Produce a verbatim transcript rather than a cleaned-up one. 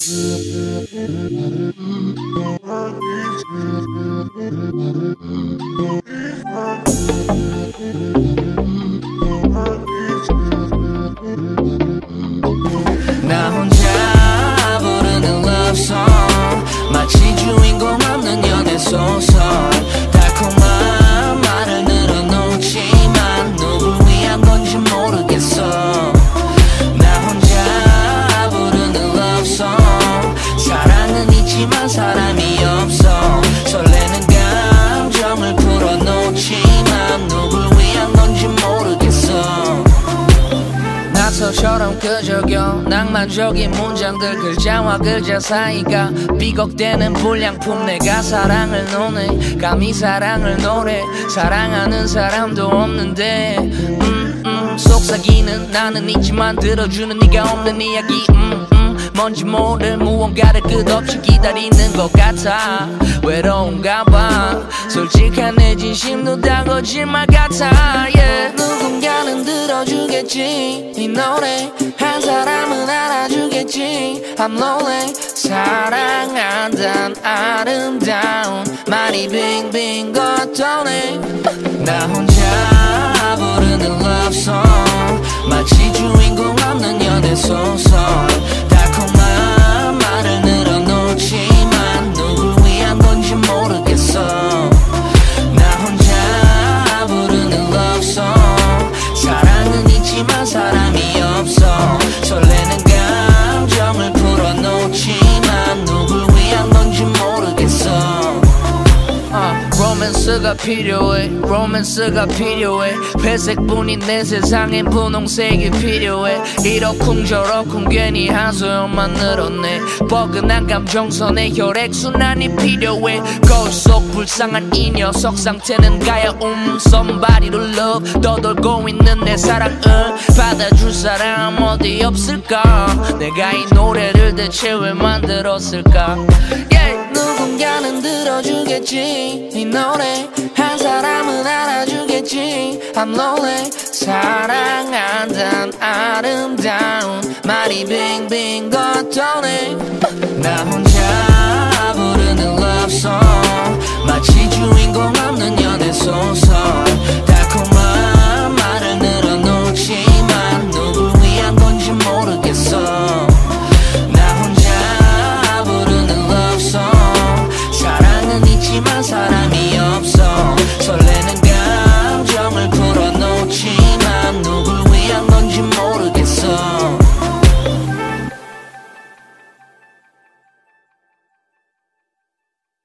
나 혼자 부르는 love song 마치 주인공 없는 연애 소설 달콤한 말을 늘어놓지만 누굴 위한 건지 모르겠어 나 혼자 부르는 love song 사랑은 있지만 사람이 없어 설레는 감정을 풀어놓지만 누굴 위한 건지 모르겠어 나서처럼 끄적여 낭만적인 문장들 글자와 글자 사이가 삐걱대는 불량품 내가 사랑을 노래 감히 사랑을 노래 사랑하는 사람도 없는데 음, 음, 속삭이는 나는 있지만 들어주는 네가 없는 이야기 음, 음, 뭔지 모를 무언가를 끝없이 기다리는 것 같아 외로운가 봐 솔직한 내 진심도 다 거짓말 같아 yeah. 누군가는 들어주겠지 이 노래 한 사람은 알아주겠지 I'm lonely 사랑한단 아름다운 말이 빙빙 걷도네 나 혼자 부르는 love song 마치 주인공 없는 연애 소설 달콤한 말을 늘어놓지만 누굴 위한 건지 모르겠어 나 혼자 부르는 love song 사랑은 있지만 사람이 없어 설레는 감정을 풀어놓지만 누굴 위한 건지 모르겠어 uh, 로맨스가 필요해 로맨스가 필요해 회색뿐인 내 세상엔 분홍색이 필요해 이러쿵저러쿵 괜히 하소연만 늘었네 뻐근한 감정선에 혈액순환이 필요해 거울 속 불쌍한 이 녀석 상태는 가야움 Somebody to love 떠돌고 있는 내 사랑을 받아줄 사람 어디 없을까 내가 이 노래를 대체 왜 만들었을까 yeah. 누군가는 들어주겠지 이 노래 한 사람은 알아주겠지 I'm lonely 사랑한단 아름다운 말이 빙빙 걷도네